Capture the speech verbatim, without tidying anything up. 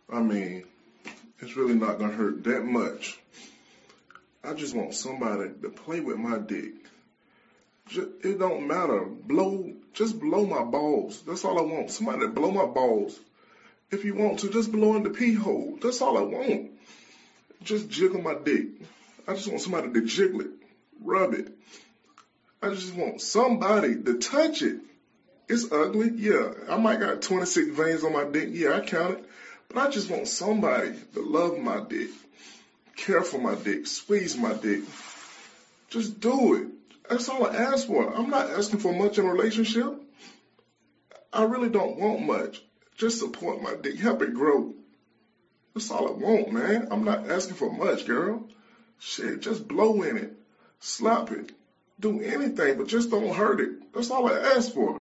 I mean, it's really not gonna hurt that much. I just want somebody to play with my dick. Just, it don't matter. Blow, just blow my balls. That's all I want. Somebody to blow my balls. If you want to, just blow in the pee hole. That's all I want. Just jiggle my dick. I just want somebody to jiggle it, rub it. I just want somebody to touch it. It's ugly, yeah. I might got twenty-six veins on my dick, yeah, I count it. But I just want somebody to love my dick, care for my dick, squeeze my dick. Just do it. That's all I ask for. I'm not asking for much in a relationship. I really don't want much. Just support my dick, help it grow. That's all I want, man. I'm not asking for much, girl. Shit, just blow in it, slap it, do anything, but just don't hurt it. That's all I ask for.